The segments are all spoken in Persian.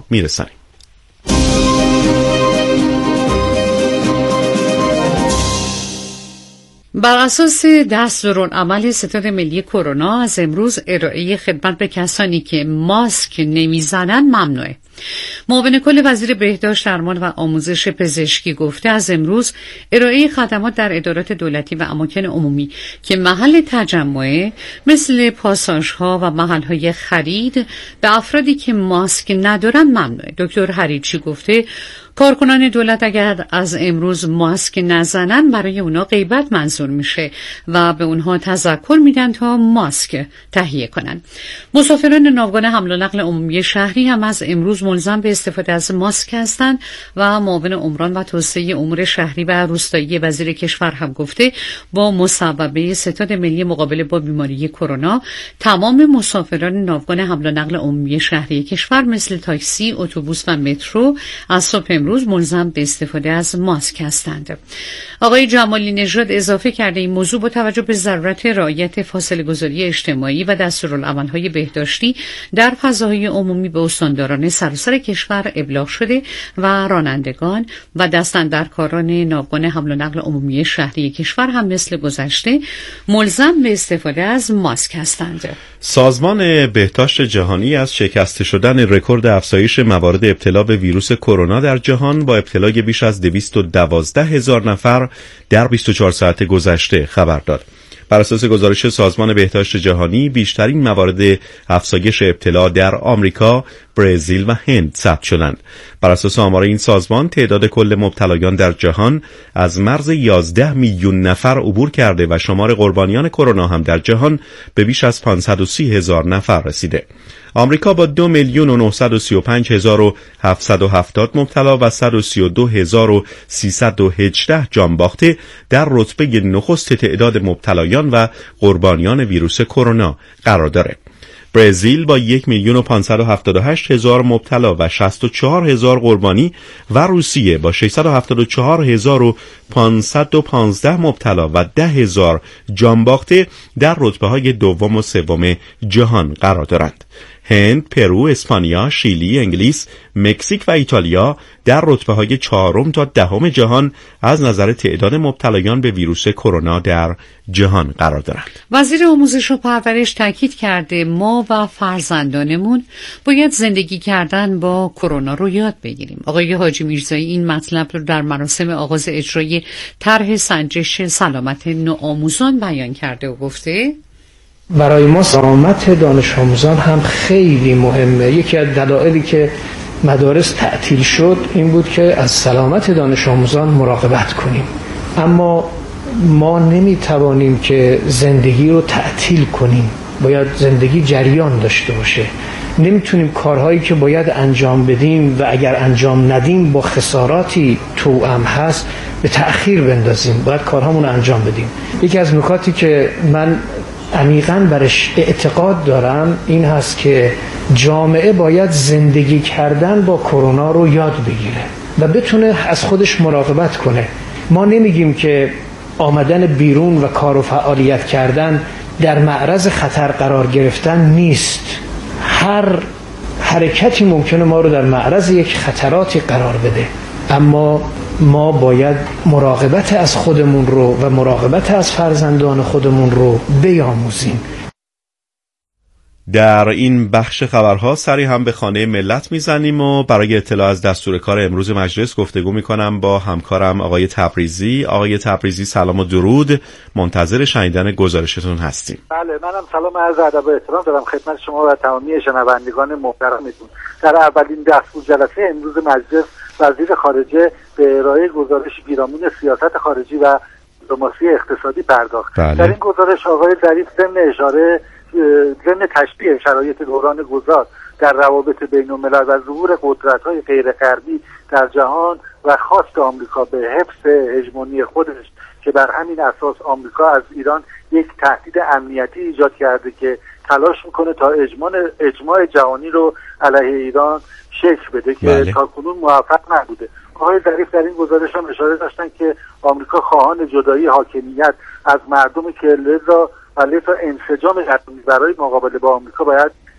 شما میرسانیم. بر اساس دستورالعمل ستاد ملی کرونا از امروز ارائه خدمت به کسانی که ماسک نمیزنن ممنوعه. معاون کل وزیر بهداشت، درمان و آموزش پزشکی گفته از امروز ارائه خدمات در ادارات دولتی و اماکن عمومی که محل تجمعه مثل پاساژها و محل‌های خرید به افرادی که ماسک ندارن ممنوعه. دکتر حریچی گفته کارکنان دولت اگر از امروز ماسک نزنن برای اونا غیبت منظور میشه و به اونها تذکر میدن تا ماسک تهیه کنن. مسافران ناوگان حمل و نقل عمومی شهری هم از امروز ملزم به استفاده از ماسک هستند و معاون عمران و توسعه امور شهری و روستایی وزیر کشور هم گفته با مصوبه ستاد ملی مقابله با بیماری کرونا تمام مسافران ناوگان حمل و نقل عمومی شهری کشور مثل تاکسی، اتوبوس و مترو از صبح امروز ملزم به استفاده از ماسک هستند. آقای جمالی نژاد اضافه کرده این موضوع با توجه به ضرورت رعایت فاصله گذاری اجتماعی و دستورالعمل‌های بهداشتی در فضاهای عمومی به استانداران سراسر کشور ابلاغ شده و رانندگان و دستاندرکاران ناوگان حمل و نقل عمومی شهری کشور هم مثل گذشته ملزم به استفاده از ماسک هستند. سازمان بهداشت جهانی از شکسته شدن رکورد افزایش موارد ابتلا به ویروس کرونا در جهان با ابتلای بیش از 212,000 نفر در 24 ساعت گذشته خبر داد. بر اساس گزارش سازمان بهداشت جهانی بیشترین موارد افزایش ابتلا در آمریکا، برزیل و هند ثبت شدند. بر اساس آمار این سازمان تعداد کل مبتلایان در جهان از مرز 11 میلیون نفر عبور کرده و شمار قربانیان کرونا هم در جهان به بیش از 530,000 نفر رسیده. آمریکا با 2,935,770 مبتلا و 132,318 جان باخته در رتبه نخست تعداد مبتلایان و قربانیان ویروس کرونا قرار دارد. برزیل با 1,578,000 مبتلا و 64,000 قربانی و روسیه با 674,515 مبتلا و 10,000 جان باخته در رتبه‌های دوم و سوم جهان قرار دارند. هند، پرو، اسپانیا، شیلی، انگلیس، مکزیک و ایتالیا در رتبه‌های 4 تا 10 جهان از نظر تعداد مبتلایان به ویروس کرونا در جهان قرار دارند. وزیر آموزش و پرورش تاکید کرده ما و فرزندانمون باید زندگی کردن با کرونا رو یاد بگیریم. آقای حاجی میرزایی این مطلب رو در مراسم آغاز اجرای طرح سنجش سلامت نوآموزان بیان کرده و گفته برای ما سلامت دانش آموزان هم خیلی مهمه. یکی از دلایلی که مدارس تعطیل شد این بود که از سلامت دانش آموزان مراقبت کنیم، اما ما نمیتوانیم که زندگی رو تعطیل کنیم، باید زندگی جریان داشته باشه. نمیتونیم کارهایی که باید انجام بدیم و اگر انجام ندیم با خساراتی توأم هست به تأخیر بندازیم، باید کارهامون رو انجام بدیم. یکی از نکاتی که من عمیقاً برش اعتقاد دارم این هست که جامعه باید زندگی کردن با کرونا رو یاد بگیره و بتونه از خودش مراقبت کنه. ما نمیگیم که آمدن بیرون و کار و فعالیت کردن در معرض خطر قرار گرفتن نیست. هر حرکتی ممکنه ما رو در معرض یک خطراتی قرار بده، اما ما باید مراقبت از خودمون رو و مراقبت از فرزندان خودمون رو بیاموزیم. در این بخش خبرها سری هم به خانه ملت میزنیم و برای اطلاع از دستور کار امروز مجلس گفتگو میکنم با همکارم آقای تبریزی. آقای تبریزی سلام و درود، منتظر شنیدن گزارشتون هستیم. بله، منم سلام عرض ادب و احترام دارم خدمت شما و تمامی شنوندگان محترمتون. در اولین دستور جلسه امروز مجلس وزیر خارجه به ارائه گزارش پیرامون سیاست خارجی و دیپلماسی اقتصادی پرداخت. در این گزارش آقای ظریف ضمن تشبیه شرایط دوران گذار در روابط بین‌الملل و ظهور قدرت‌های غیر غربی در جهان و خواست آمریکا به حفظ هژمونی خودش که بر همین اساس آمریکا از ایران یک تهدید امنیتی ایجاد کرده که تلاش میکنه تا اجماع جهانی رو علیه ایران شکل بده که تاکنون موفق نبوده. آقای ظریف در این گزارش هم اشاره داشتن که آمریکا خواهان جدایی حاکمیت از مردم که لذا انسجام غربی برای مقابله با آمریکا باید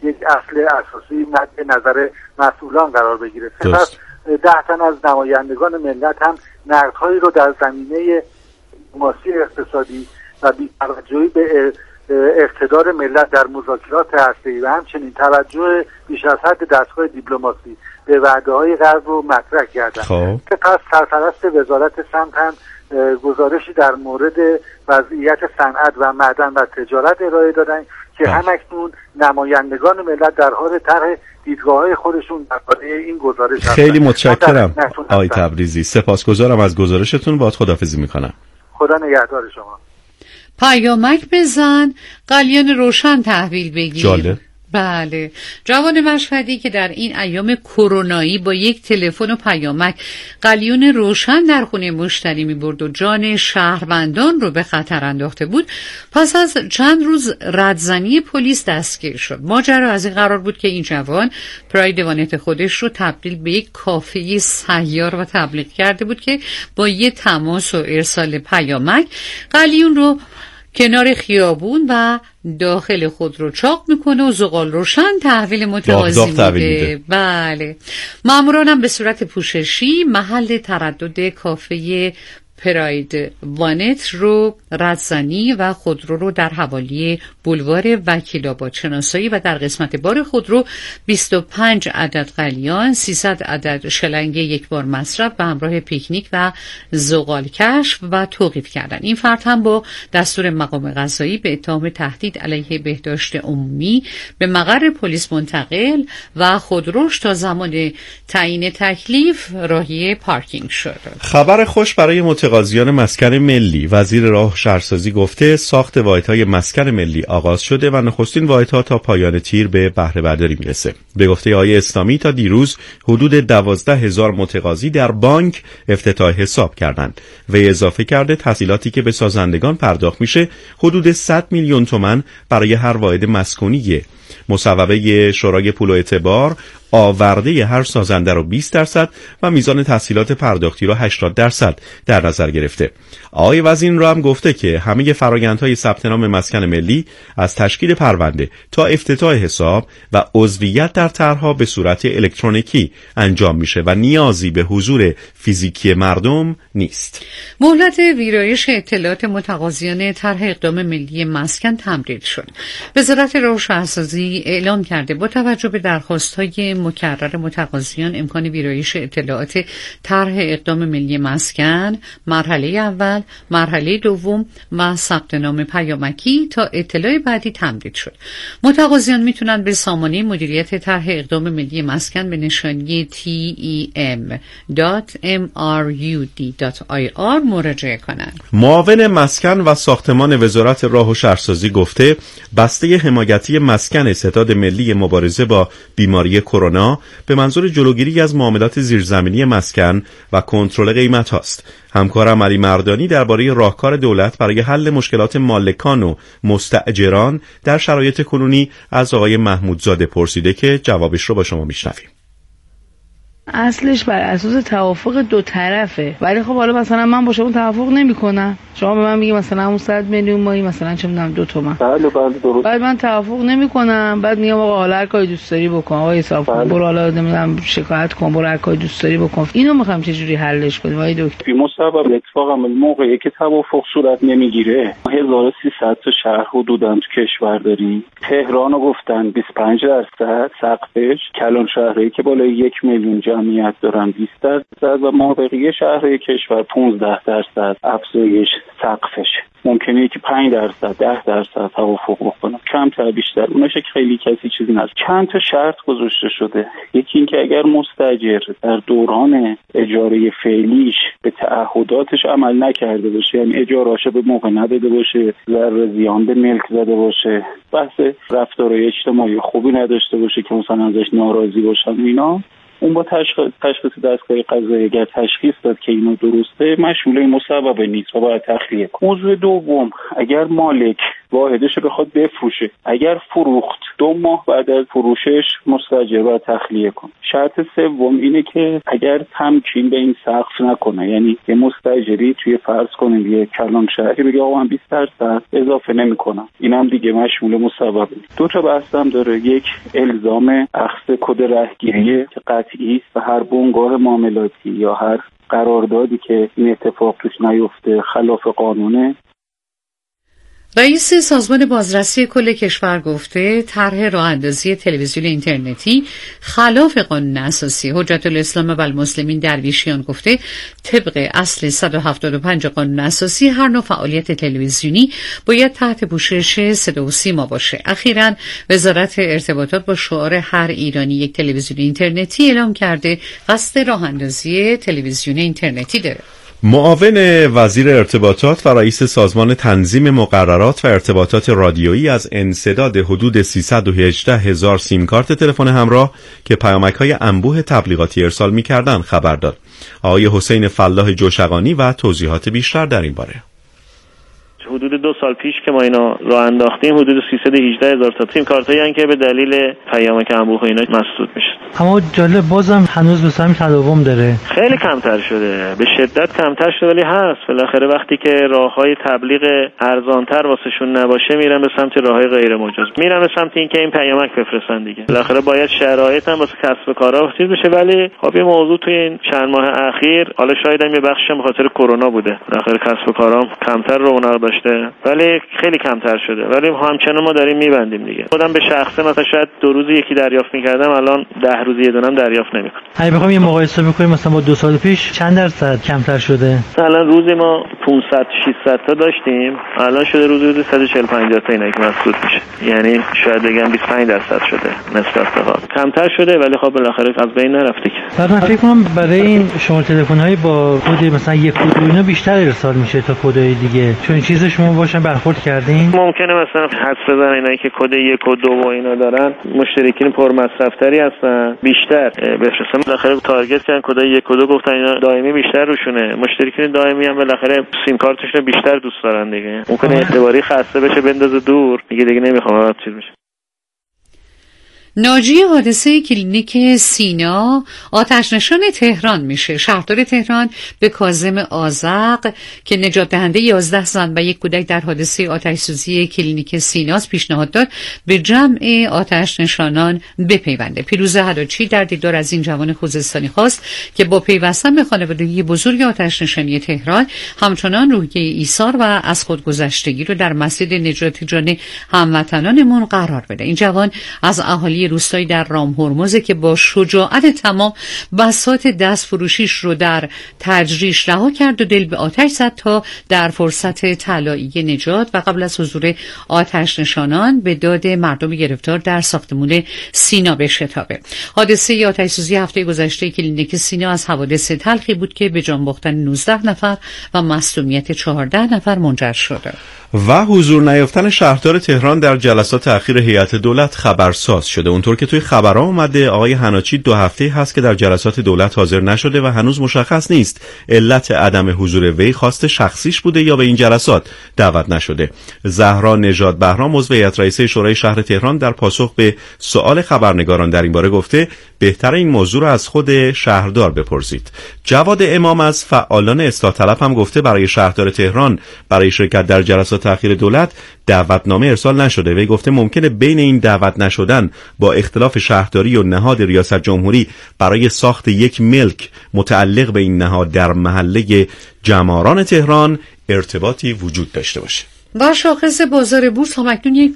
یک اصل اساسی مد نظر مسئولان قرار بگیره. سپس 10 تن از نمایندگان ملت هم نقدهایی رو در زمینه دیپلماسی اقتصادی و بی‌توجهی به اقتدار ملت در مذاکرات هسته‌ای و همچنین توجه بیش از حد دستگاه دیپلماسی به وعده‌های غرب رو مطرح کردند. سپس سرپرست وزارت سمت هم گزارشی در مورد وضعیت صنعت و معدن و تجارت ارائه دادن که همکنون نمایندگان ملت در حال طرح دیدگاه‌های خودشون درباره این گزارش هستند. خیلی متشکرم آقای تبریزی، سپاسگزارم از گزارشتون. باهات خداحافظی میکنم. خدا نگهدار شما. پیامک بزن، قلیان روشن تحویل بگیر. جالب. بله، جوان مشهدی که در این ایام کرونایی با یک تلفن و پیامک قلیون روشن در خونه مشتری می برد و جان شهروندان رو به خطر انداخته بود، پس از چند روز ردزنی پلیس دستگیر شد. ماجرا از این قرار بود که این جوان پراید وانت خودش رو تبدیل به یک کافه سیار و تبلیغ کرده بود که با یه تماس و ارسال پیامک قلیون رو کنار خیابون و داخل خود رو چاق میکنه و زغال روشن تحویل متقاضی میده. بله، ماموران هم به صورت پوششی محل تردد کافه پراید وانت رو ردزنی و خودرو رو در حوالی بولوار وکیل‌آباد شناسایی و در قسمت بار خودرو 25 عدد قلیان، 300 عدد شلنگ یک بار مصرف به همراه پیکنیک و زغال کشف و توقیف کردن. این فرد هم با دستور مقام قضایی به اتهام تهدید علیه بهداشت عمومی به مقر پلیس منتقل و خودروش تا زمان تعیین تکلیف راهی پارکینگ شد. خبر خوش برای متقاضیان مسکن ملی. وزیر راه شهرسازی گفته ساخت واحدهای مسکن ملی آغاز شده و نخستین واحدها تا پایان تیر به بهره برداری میرسه. به گفته آقای اسلامی تا دیروز حدود 12,000 متقاضی در بانک افتتاح حساب کردند. و اضافه کرده تسهیلاتی که به سازندگان پرداخت میشه حدود 100 میلیون تومان برای هر واحد مسکونیه. مصوبه شورای پول و اعتبار آورده هر سازنده رو 20% و میزان تسهیلات پرداختی رو 80% در نظر گرفته. آقای وزیر رو هم گفته که همه فرآیندهای ثبت نام مسکن ملی از تشکیل پرونده تا افتتاح حساب و عضویت در طرحها به صورت الکترونیکی انجام میشه و نیازی به حضور فیزیکی مردم نیست. مهلت ویرایش اطلاعات متقاضیان طرح اقدام ملی مسکن تمدید شد. وزارت راه و شهرسازی اعلام کرده با توجه به درخواست‌های مکرر متقاضیان امکان ویرایش اطلاعات طرح اقدام ملی مسکن مرحله اول، مرحله دوم و ثبت نام پیامکی تا اطلاع بعدی تمدید شد. متقاضیان میتونن به سامانه مدیریت طرح اقدام ملی مسکن به نشانی tem.mrud.ir مراجعه کنند. معاون مسکن و ساختمان وزارت راه و شهرسازی گفته بسته حمایتی مسکن ستاد ملی مبارزه با بیماری کرونا به منظور جلوگیری از معاملات زیرزمینی مسکن و کنترل قیمت هاست. همکارم علی مردانی درباره راهکار دولت برای حل مشکلات مالکان و مستاجران در شرایط کنونی از آقای محمودزاده پرسیده که جوابش رو با شما میشنویم. اصلش بر اساس توافق دو طرفه، ولی خب حالا مثلا من با شما توافق نمی‌کنم، شما به من میگی مثلا همون 100 میلیون مایی مثلا چه می‌دونم 2 تومن، بله درست، بعد من توافق نمی‌کنم، بعد میگم آقا حالا هر کاری دوست داری بکن، آقا حساب کن، برو حالا نمی‌دونم شکایت کن، برو هر کاری دوست داری بکن. اینو می‌خوام چه جوری حلش کنیم آقای دکتر؟ بی مسبب اتفاقا موقعی که توافق صورت نمیگیره 1300 تا شهر حدوداً تو کشور داریم. تهرانو گفتن 25% سقفش، کلان شهری که بالای 1 میلیون جمعیت دارن 20% و ما بقیه شهرهای کشور 15% افزایش سقفش. ممکنه که 5% 10% توافق بکنه، کمتر بیشتر، اونش خیلی کسی چیزی نیست. چند تا شرط گذاشته شده. یکی این که اگر مستاجر در دوران اجاره فعلیش به تعهداتش عمل نکرده باشه، یعنی اجاره‌اش به موقع نداده باشه، ضرر زیان به ملک زده باشه، بحث رفتارهای اجتماعی خوبی نداشته باشه که مثلا ازش ناراضی باشن اینا، اون با تشخیص دستگاه قضایی اگر تشخیص داد که اینو درسته، مشمول مسبب نیست و باید تخلیه کنه. موضوع دوم، اگر مالک واحدش بخواد بفروشه، اگر فروخت 2 ماه بعد از فروشش مستاجر باید تخلیه کنه. شرط سوم اینه که اگر تمکین به این سقف نکنه، یعنی یه مستاجری توی فرض کنیم یه کلان شهری بگه آقا من 20% اضافه نمیکنم، اینم دیگه مشمول مسبب نیست. 2 تا بحث هم داره. یک، الزام اخذ کد رهگیری که قطعی است و هر بنگاه معاملاتی یا هر قراردادی که این اتفاق توش نیفته خلاف قانونه. رئیس سازمان بازرسی کل کشور گفته طرح راه‌اندازی تلویزیون اینترنتی خلاف قانون اساسی. حجت الاسلام و المسلمین درویشیان گفته طبق اصل 175 قانون اساسی هر نوع فعالیت تلویزیونی باید تحت پوشش صدا و سیما باشه. اخیراً وزارت ارتباطات با شعار هر ایرانی یک تلویزیون اینترنتی اعلام کرده قصد راه‌اندازی تلویزیون اینترنتی داره. معاون وزیر ارتباطات و رئیس سازمان تنظیم مقررات و ارتباطات رادیویی از انسداد حدود 318,000 سیم کارت تلفن همراه که پیامک‌های انبوه تبلیغاتی ارسال می‌کردند خبر داد. آقای حسین فلاح جوشقانی و توضیحات بیشتر در این باره. حدود 2 سال پیش که ما اینا راه انداختیم حدود 318,000 تا سیم کارتایی هستن که به دلیل پیامک انبوه اینا مسدود میشه. اما جالب بازم هنوز به سمت تداوم داره. خیلی کمتر شده، به شدت کمتر شده، ولی هست. بالاخره وقتی که راههای تبلیغ ارزانتر واسهشون نباشه میرن به سمت راههای غیر مجاز، میرن به سمت اینکه این پیامک بفرستن دیگه. بالاخره باید شرایط هم واسه کسب کارا چیز بشه، ولی خب این موضوع توی این چند ماه اخیر حالا شاید هم یه بخشش به خاطر کرونا بوده. بالاخره کسب کارا کمتر رونق داشته، ولی خیلی کمتر شده، ولی همچنان ما داریم میبندیم دیگه. خودم به شخصه مثلا شاید 2 روز یکی دریافت میکردم، الان 10 روز یه دونم دریافت نمیکنم. اگه بخوام یه مقایسه بکنیم مثلا با 2 سال پیش چند درصد کمتر شده؟ مثلا روزی ما 500 600 تا داشتیم، الان شده روزی 140 تا اینا که مسدود میشه، یعنی شاید بگم 25% شده نسبت به قبل. کمتر شده ولی خب بالاخره از بین نرفته که. من فکر کنم برای این شماره تلفن‌های با کد مثلا 1 کد و اینا بیشتر ارسال میشه تا کدای دیگه، چون این چیز شما باشن برخورد کردین. ممکنه مثلا حدس بزنن اینایی که کد 1 و 2 و اینا دارن مشترکین پرمصرف‌تری هستن، بیشتر بفرستن. بالاخره تارگت کردن کد 1 و 2 گفتن اینا دائمی بیشتر روشونه. مشترکین دائمی هم بالاخره سیم کارتشون بیشتر دوست دارن دیگه. ممکنه اعتباری خسته بشه بندازه دور، میگه دیگه نمیخوام بعد چیز میشه. ناجی حادثه کلینیک سینا آتش نشان تهران میشه. شهردار تهران به کاظم آذق که نجات دهنده 11 زن و 1 کودک در حادثه آتش سوزی کلینیک سیناست پیشنهاد داد به جمع آتش نشانان بپیونده. پیروز حلاچی در دیدار از این جوان خوزستانی خواست که با پیوستن به خانوادگی بزرگ آتش نشانی تهران همچنان روحیه ایثار و از خودگذشتگی رو در مسیر نجات جان هموطنانمون قرار بده. این جوان از اهالی روستایی در رام هرمز که با شجاعت تمام بساط دست فروشیش رو در تجریش رها کرد و دل به آتش زد تا در فرصت طلایی نجات و قبل از حضور آتش نشانان به داد مردم گرفتار در ساختمان سینا بشتابه. حادثه آتش سوزی هفته گذشته کلینیک سینا از حوادث تلخی بود که به جان باختن 19 نفر و مصدومیت 14 نفر منجر شده. و حضور نیافتن شهردار تهران در جلسات اخیر هیئت دولت خبرساز شده. اونطور که توی خبرها اومده آقای حناچی 2 هفته هست که در جلسات دولت حاضر نشده و هنوز مشخص نیست علت عدم حضور وی خواست شخصیش بوده یا به این جلسات دعوت نشده. زهرا نژاد بهرام عضو هیئت رئیسه شورای شهر تهران در پاسخ به سوال خبرنگاران در این باره گفته بهتر این موضوع رو از خود شهردار بپرسید. جواد امام از فعالان اصلاح طلب هم گفته برای شهردار تهران برای شرکت در جلسات اخیر دولت دعوتنامه ارسال نشده. وی گفته ممکنه بین این دعوت نشدن با اختلاف شهرداری و نهاد ریاست جمهوری برای ساخت یک ملک متعلق به این نهاد در محله جماران تهران ارتباطی وجود داشته باشه. با شاخص بازار بورس همکنون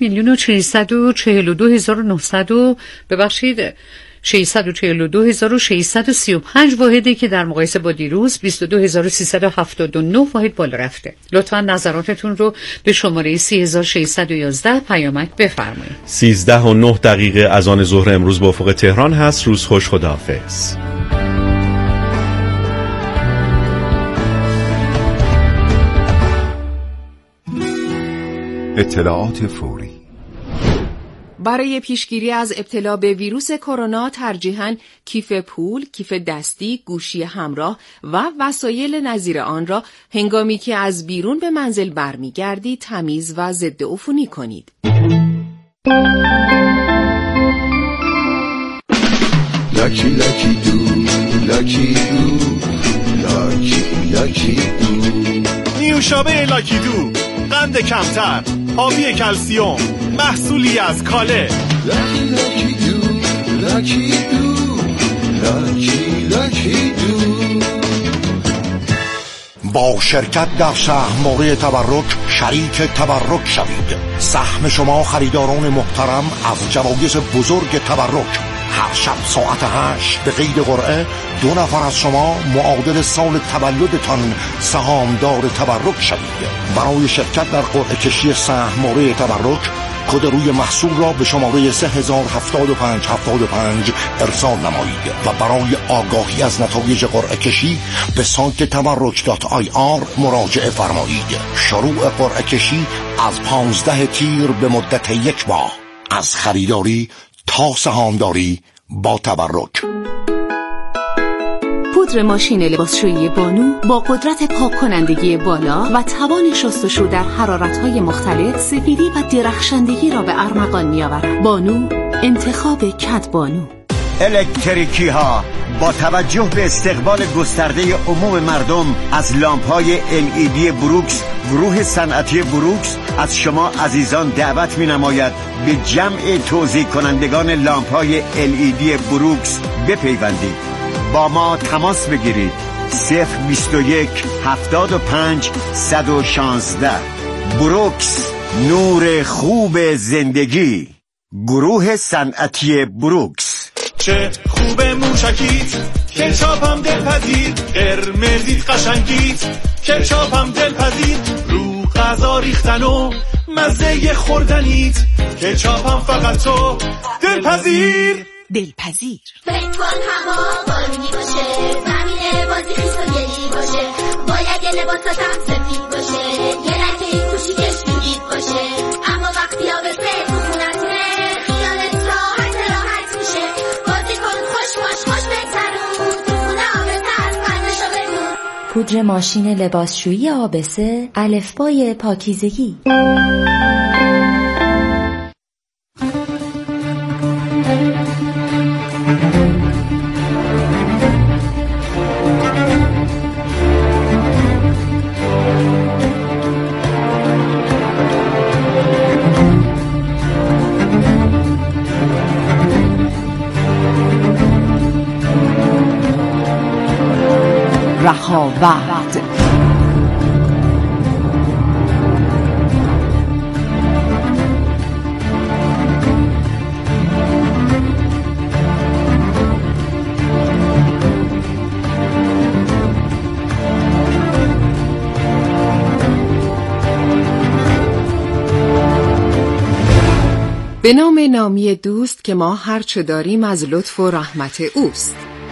642,635 واحدی که در مقایسه با دیروز 22,379 واحد بالا رفته. لطفاً نظراتتون رو به شماره 3611 پیامک بفرمایید. 13:09 از آن ظهر امروز با افق تهران هست. روز خوش، خداحافظ. اطلاعات فوری. برای پیشگیری از ابتلا به ویروس کرونا ترجیحاً کیف پول، کیف دستی، گوشی همراه و وسایل نظیر آن را هنگامی که از بیرون به منزل برمیگردید تمیز و ضد عفونی کنید. Lucky, lucky do, lucky do, lucky, lucky do. نیوشابه لاکی دو، قند کمتر، آبی کلسیوم، محصولی از کاله. Lucky, lucky do, lucky do, lucky, lucky do. با شرکت در سهم‌موره تبرک شریک تبرک شوید. سهم شما خریداران محترم از جوایز بزرگ تبرک. هر شب ساعت 8 به قید قرعه 2 نفر از شما معادل سال تولدتان سهامدار تبرک شوید. برای شرکت در قرعه کشی سهم‌موره تبرک کد روی محصول را به شماره 307575 ارسال نمایید و برای آگاهی از نتایج قرعه کشی به سایت tabarruk.ir مراجعه فرمایید. شروع قرعه کشی از 15 تیر به مدت 1 ماه. از خریداری تا سهامداری با تبرک. پودر ماشین لباسشویی بانو با قدرت پاک کنندگی بالا و توان شستشو در حرارت‌های مختلف سفیدی و درخشندگی را به ارمغان می‌آورد. بانو، انتخاب کد بانو. الکتریکی ها با توجه به استقبال گسترده عموم مردم از لامپ‌های LED بروکس، گروه صنعتی بروکس از شما عزیزان دعوت می‌نماید به جمع توزیع کنندگان لامپ‌های LED بروکس بپیوندید. با ما تماس بگیرید. 021 75 116. بروکس، نور خوب زندگی. گروه صنعتی بروکس. چه خوب موشکیت، کچاپم دلپذیر، قرمزیت قشنگیت، کچاپم دلپذیر، رو غذا ریختن و مزه خوردنیت، کچاپم فقط تو دلپذیر. دلپذیر. فکر کن هوا بارونی باشه، زمین بازی خیس و گلی باشه، باید یه لباساتم سفید باشه، یه لکه این کوچیکش جدید باشه، اما وقتی آبسه تو خونتونه خیالت راحت میشه. بازی کن خوش بگذرون، تو خونه آبسه از قدرشو بدون. پودر ماشین لباسشویی آبسه، الفبای پاکیزگی. رهاورد. به نام نامی دوست که ما هرچه داریم از لطف و رحمت اوست.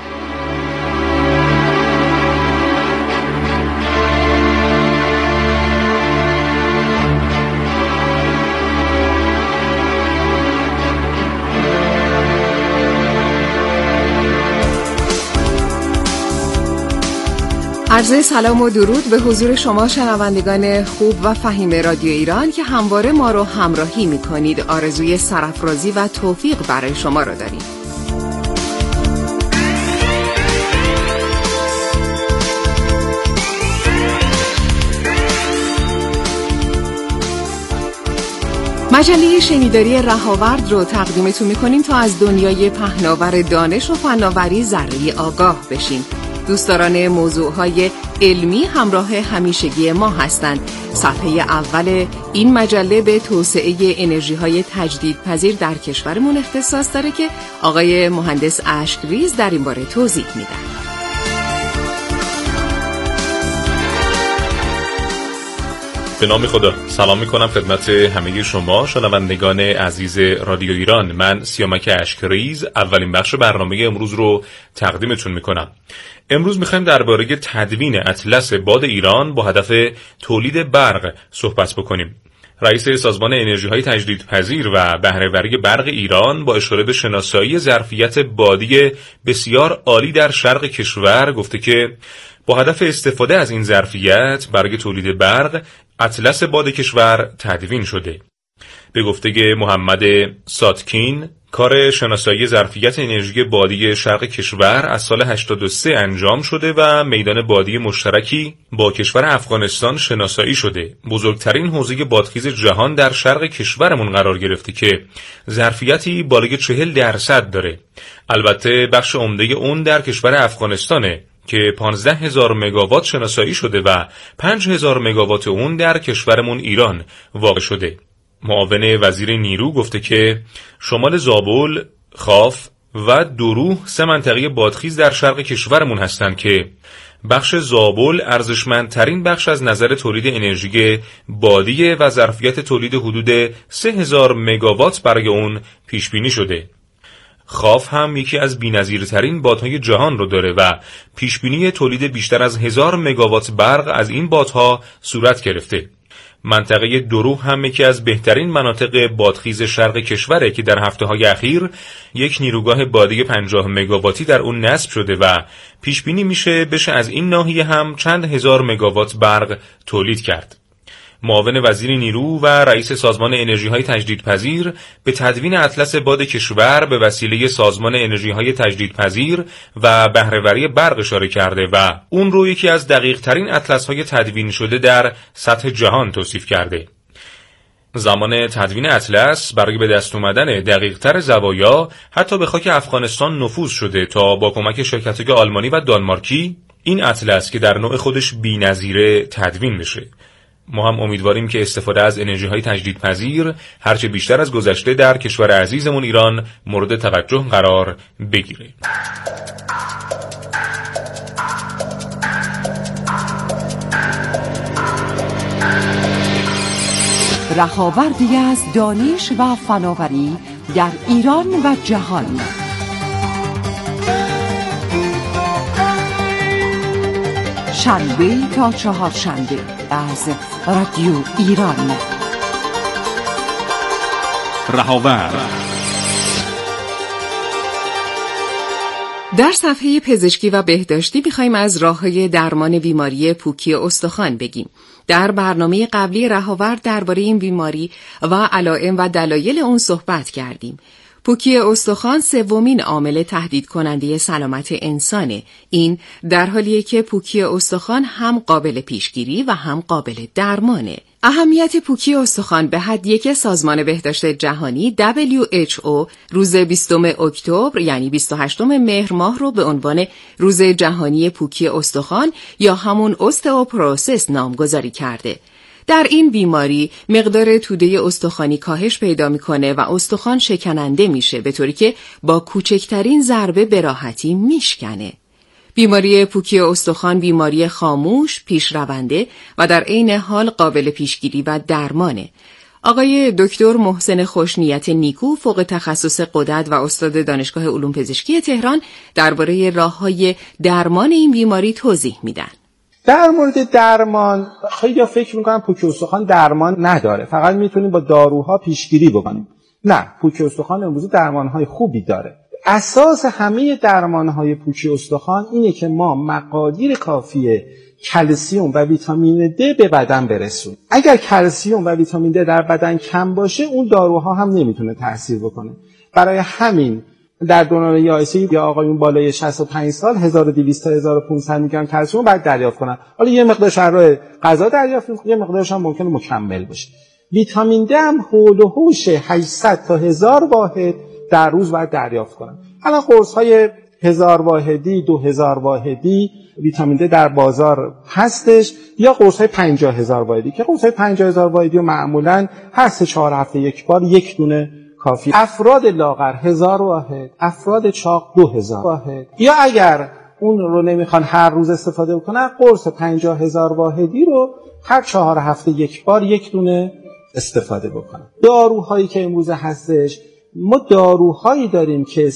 عرض سلام و درود به حضور شما شنوندگان خوب و فهیم رادیو ایران که همواره ما رو همراهی می‌کنید. آرزوی سرافرازی و توفیق برای شما رو داریم. مجله شنیداری رهاورد رو تقدیمتون می‌کنیم تا از دنیای پهناور دانش و فناوری ذره‌ای آگاه بشیم. دوستداران موضوعهای علمی همراه همیشگی ما هستند. صفحه اول این مجله به توسعه انرژی‌های تجدیدپذیر در کشورمون اختصاص داره که آقای مهندس اشکریز در این باره توضیح میدن. به نام خدا سلام میکنم خدمت همه شما شنوندگان عزیز رادیو ایران. من سیامک اشکریز اولین بخش برنامه امروز رو تقدیمتون میکنم. امروز میخوایم درباره تدوین اطلس باد ایران با هدف تولید برق صحبت بکنیم. رئیس سازمان انرژی‌های تجدیدپذیر و بهره‌وری برق ایران با اشاره به شناسایی ظرفیت بادی بسیار عالی در شرق کشور گفته که با هدف استفاده از این ظرفیت برای تولید برق اطلس باد کشور تدوین شده. به گفته محمد ساتکین، کار شناسایی ظرفیت انرژی بادی شرق کشور از سال 83 انجام شده و میدان بادی مشترکی با کشور افغانستان شناسایی شده. بزرگترین حوزه بادخیز جهان در شرق کشورمون قرار گرفته که ظرفیتی بالای 40% داره. البته بخش عمده اون در کشور افغانستانه که 15,000 مگاوات شناسایی شده و 5,000 مگاوات اون در کشورمون ایران واقع شده. معاون وزیر نیرو گفته که شمال زابل، خاف و دروح 3 منطقه بادخیز در شرق کشورمون هستند که بخش زابل ارزشمندترین بخش از نظر تولید انرژی بادی و ظرفیت تولید حدود 3,000 مگاوات برای اون پیش بینی شده. خاف هم یکی از بی‌نظیرترین بادهای جهان رو داره و پیش بینی تولید بیشتر از 1000 مگاوات برق از این بادها صورت گرفته. منطقه دروح هم یکی از بهترین مناطق بادخیز شرق کشوره که در هفته‌های اخیر یک نیروگاه بادی 50 مگاواتی در اون نصب شده و پیش بینی میشه بشه از این ناحیه هم چند هزار مگاوات برق تولید کرد. معاون وزیر نیرو و رئیس سازمان انرژی‌های تجدیدپذیر به تدوین اطلس باد کشور به وسیله سازمان انرژی‌های تجدیدپذیر و بهره‌وری برق اشاره کرده و اون رو یکی از دقیق‌ترین اطلس‌های تدوین شده در سطح جهان توصیف کرده. زمان تدوین اطلس برای به دست اومدن دقیق‌تر زوایا حتی به خاک افغانستان نفوذ شده تا با کمک شرکت‌های آلمانی و دانمارکی این اطلس که در نوع خودش بی‌نظیره تدوین بشه. ما هم امیدواریم که استفاده از انرژی‌های تجدیدپذیر هرچه بیشتر از گذشته در کشور عزیزمون ایران مورد توجه قرار بگیره. رهاوردی از دانش و فناوری در ایران و جهان. شنبه تا چهارشنبه از رادیو ایران. رهاورد. در صفحه پزشکی و بهداشتی می‌خوایم از راه‌های درمان بیماری پوکی استخوان بگیم. در برنامه قبلی رهاورد درباره این بیماری و علائم و دلایل اون صحبت کردیم. پوکی استخوان سومین عامل تهدید کننده سلامت انسانه. این در حالیه که پوکی استخوان هم قابل پیشگیری و هم قابل درمانه. اهمیت پوکی استخوان به حدیه که سازمان بهداشت جهانی WHO روز 20 اکتبر یعنی 28 مهر ماه رو به عنوان روز جهانی پوکی استخوان یا همون اوستئوپروسس نامگذاری کرده. در این بیماری مقدار توده استخوانی کاهش پیدا میکنه و استخوان شکننده میشه به طوری که با کوچکترین ضربه به راحتی میشکنه. بیماری پوکی استخوان بیماری خاموش، پیشرونده و در عین حال قابل پیشگیری و درمانه. آقای دکتر محسن خوشنیت نیکو فوق تخصص غدد و استاد دانشگاه علوم پزشکی تهران درباره راه‌های درمان این بیماری توضیح میدن. در مورد درمان خیلی فکر میکنن پوکی استخوان درمان نداره، فقط میتونیم با داروها پیشگیری بکنیم. نه، پوکی استخوان امروز درمانهای خوبی داره. اساس همه درمانهای پوکی استخوان اینه که ما مقادیر کافی کلسیم و ویتامین د به بدن برسونیم. اگر کلسیم و ویتامین د در بدن کم باشه اون داروها هم نمیتونه تاثیر بکنه. برای همین در دوران یائسه یا آقایون بالای 65 سال 1200 تا 1500 میلی گرم کلسیم باید دریافت کنن. حالا یه مقدارش از غذا دریافت می‌کنه، یه مقدارش هم ممکنه مکمل باشه. ویتامین د هم حول و حوش 800 تا 1000 واحد در روز باید دریافت کنن. الان قرص‌های 1000 واحدی، 2000 واحدی ویتامین د در بازار هستش یا قرص‌های 50000 واحدی که قرص‌های 50000 واحدی رو معمولاً هر 3-4 هفته یک بار یک دونه کافی. افراد لاغر 1000 واحد، افراد چاق 2000 واحد. یا اگر اون رو نمیخوان هر روز استفاده بکنن قرص 50000 واحدی رو هر 4 هفته یک بار یک دونه استفاده بکنن. داروهایی که امروز هستش، ما داروهایی داریم که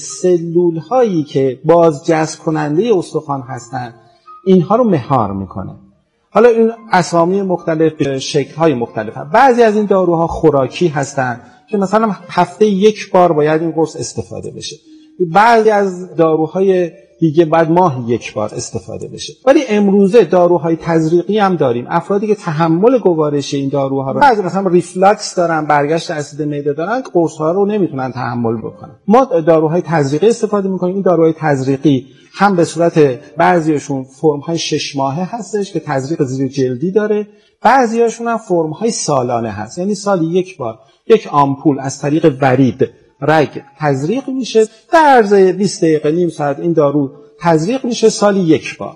سلول‌هایی که بازجذب کننده استخوان هستن اینها رو مهار میکنه. حالا این اسامی مختلف، شکل‌های مختلف هست. بعضی از این داروها خوراکی هستن که مثلا هفته یک بار باید این قرص استفاده بشه. بعضی از داروهای دیگه بعد ماه یک بار استفاده بشه. ولی امروزه داروهای تزریقی هم داریم. افرادی که تحمل گوارش این داروها رو، بعضی مثلا ریفلاکس دارن، برگشت اسید معده دارن، قرص‌ها رو نمیتونن تحمل بکنن. ما داروهای تزریقی استفاده می‌کنیم. این داروهای تزریقی هم به صورت بعضیاشون فرم‌های 6 ماهه هستش که تزریق زیر جلدی داره، بعضیاشون هم فرم‌های سالانه هست. یعنی سالی یک بار یک آمپول از طریق ورید رگ تزریق میشه، در عرض 20 دقیقه نیم ساعت این دارو تزریق میشه، سالی یک بار.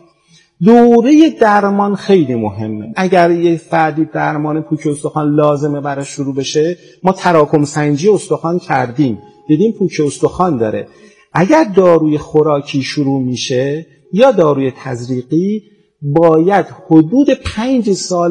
دوره درمان خیلی مهمه. اگر یه فردی درمان پوک استخوان لازمه برای شروع بشه، ما تراکم سنجی استخوان کردیم، دیدیم پوک استخوان داره. اگر داروی خوراکی شروع میشه یا داروی تزریقی، باید حدود 5 سال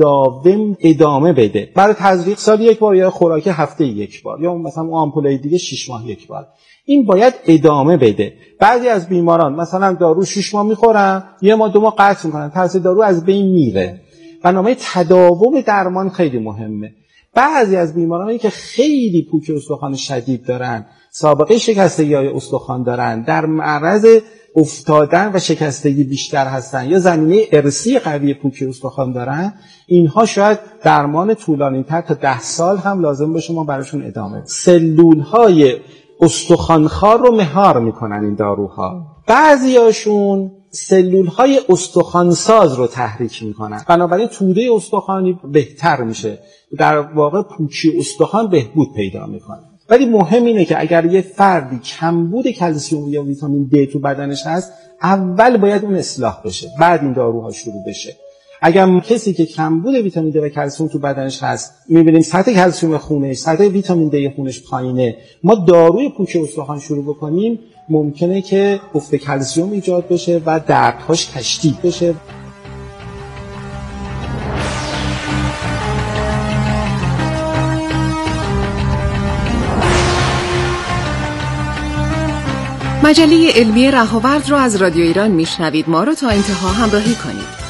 مداوم ادامه بده. برای تزریق سال یک بار، یا خوراکی هفته یک بار، یا مثلا اون آمپولای دیگه 6 ماه یک بار. این باید ادامه بده. بعضی از بیماران مثلا دارو 6 ماه میخورن، 1 ماه 2 ماه قطع میکنن، تاثیر دارو از بین میره. برنامه تداوم درمان خیلی مهمه. بعضی از بیمارانی که خیلی پوک استخوان شدید دارن، سابقه شکستگی‌های استخوان دارن، در معرض افتادن و شکستگی بیشتر هستن، یا زمینه ارثی قوی پوک استخوان دارن، اینها شاید درمان طولانی‌تر تا 10 سال هم لازم باشه ما براشون ادامه بدیم. سلول‌های استخوانخوار رو مهار میکنن این داروها. بعضیاشون سلول‌های استخوانساز رو تحریک میکنن، بنابراین توده استخوانی بهتر میشه، در واقع پوکی استخوان بهبود پیدا میکنه. ولی مهم اینه که اگر یه فردی کمبود کلسیم یا ویتامین D تو بدنش هست، اول باید اون اصلاح بشه، بعد این داروها شروع بشه. اگر کسی که کمبود ویتامین D و کلسیم تو بدنش هست، می‌بینیم سطح کلسیم خونش، سطح ویتامین D خونش پایینه، ما داروی پوک استخوان شروع بکنیم، ممکنه که افت کلسیم ایجاد بشه و دردهاش تشدید بشه. مجله علمی رهاورد رو از رادیو ایران میشنوید. ما رو تا انتها همراهی کنید.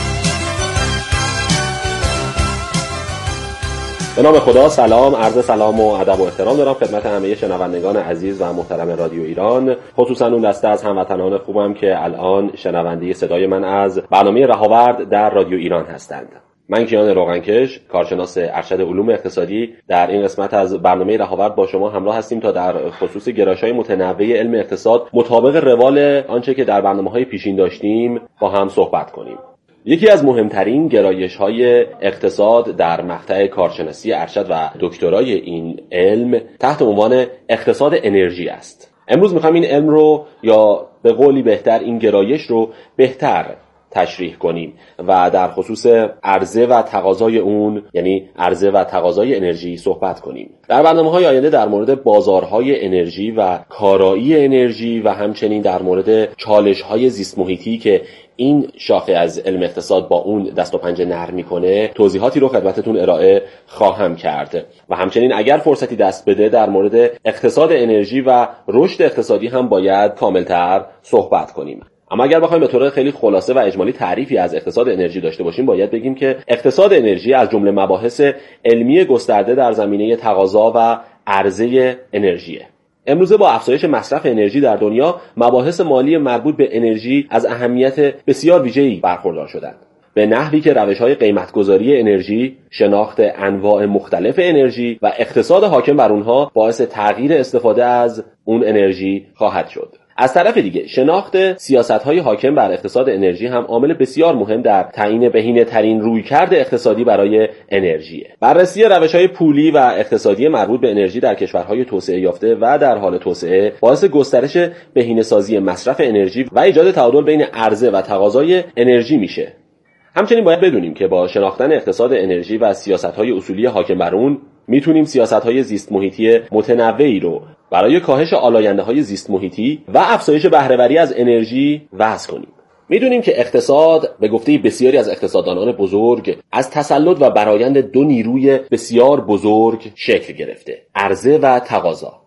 به نام خدا، سلام، عرض سلام و ادب و احترام دارم خدمت همه شنوندگان عزیز و محترم رادیو ایران، خصوصا اون دسته از هموطنان خوبم که الان شنونده صدای من از برنامه رهاورد در رادیو ایران هستند. من کیان روغنکش، کارشناس ارشد علوم اقتصادی، در این قسمت از برنامه رهاورد با شما همراه هستیم تا در خصوص گرایش‌های متنوع علم اقتصاد مطابق روال آنچه که در برنامه‌های پیشین داشتیم با هم صحبت کنیم. یکی از مهمترین گرایش‌های اقتصاد در مقطع کارشناسی ارشد و دکترای این علم تحت عنوان اقتصاد انرژی است. امروز می‌خوایم این علم رو، یا به قولی بهتر این گرایش رو بهتر تشریح کنیم و در خصوص عرضه و تقاضای اون، یعنی عرضه و تقاضای انرژی صحبت کنیم. در برنامه‌های آینده در مورد بازارهای انرژی و کارایی انرژی و همچنین در مورد چالش‌های زیست محیطی که این شاخه از علم اقتصاد با اون دست و پنجه نرم میکنه توضیحاتی رو خدمتتون ارائه خواهم کرد و همچنین اگر فرصتی دست بده در مورد اقتصاد انرژی و رشد اقتصادی هم باید کاملتر صحبت کنیم. اما اگر بخوایم به طور خیلی خلاصه و اجمالی تعریفی از اقتصاد انرژی داشته باشیم، باید بگیم که اقتصاد انرژی از جمله مباحث علمی گسترده در زمینه تقاضا و عرضه انرژیه. امروزه با افزایش مصرف انرژی در دنیا، مباحث مالی مربوط به انرژی از اهمیت بسیار ویژه‌ای برخوردار شدند. به نحوی که روش‌های قیمت‌گذاری انرژی، شناخت انواع مختلف انرژی و اقتصاد حاکم بر اونها باعث تغییر استفاده از اون انرژی خواهد شد. از طرف دیگه شناخت سیاست‌های حاکم بر اقتصاد انرژی هم عامل بسیار مهم در تعیین بهینه‌ترین رویکرد اقتصادی برای انرژیه. بررسی روش‌های پولی و اقتصادی مربوط به انرژی در کشورهای توسعه یافته و در حال توسعه باعث گسترش بهینه‌سازی مصرف انرژی و ایجاد تعادل بین عرضه و تقاضای انرژی میشه. همچنین باید بدونیم که با شناختن اقتصاد انرژی و سیاست‌های اصولی حاکم بر اون میتونیم سیاست‌های زیست محیطی متنوعی رو برای کاهش آلاینده‌های زیست محیطی و افزایش بهره‌وری از انرژی وضع کنیم. میدونیم که اقتصاد به گفته بسیاری از اقتصاددانان بزرگ از تسلط و برآیند دو نیروی بسیار بزرگ شکل گرفته: عرضه و تقاضا.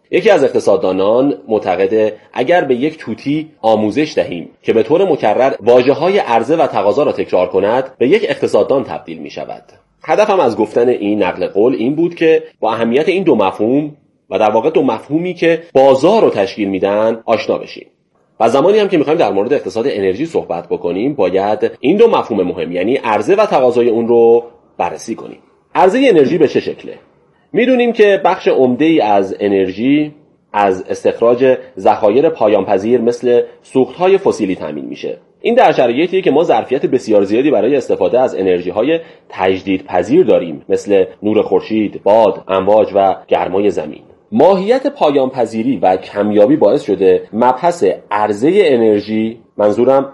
یکی از اقتصاددانان معتقده اگر به یک توتی آموزش دهیم که به طور مکرر واژه‌های عرضه و تقاضا را تکرار کند، به یک اقتصاددان تبدیل می شود. هدفم از گفتن این نقل قول این بود که با اهمیت این دو مفهوم و در واقع دو مفهومی که بازار رو تشکیل میدن آشنا بشیم. و زمانی هم که میخوایم در مورد اقتصاد انرژی صحبت بکنیم، باید این دو مفهوم مهم یعنی عرضه و تقاضای اون رو بررسی کنیم. عرضه انرژی به چه شکله؟ میدونیم که بخش عمده‌ای از انرژی از استخراج ذخایر پایان‌پذیر مثل سوخت‌های فسیلی تامین میشه. این در شرایطیه که ما ظرفیت بسیار زیادی برای استفاده از انرژی‌های تجدیدپذیر داریم، مثل نور خورشید، باد، امواج و گرمای زمین. ماهیت پایان‌پذیری و کمیابی باعث شده مبحث عرضه انرژی، منظورم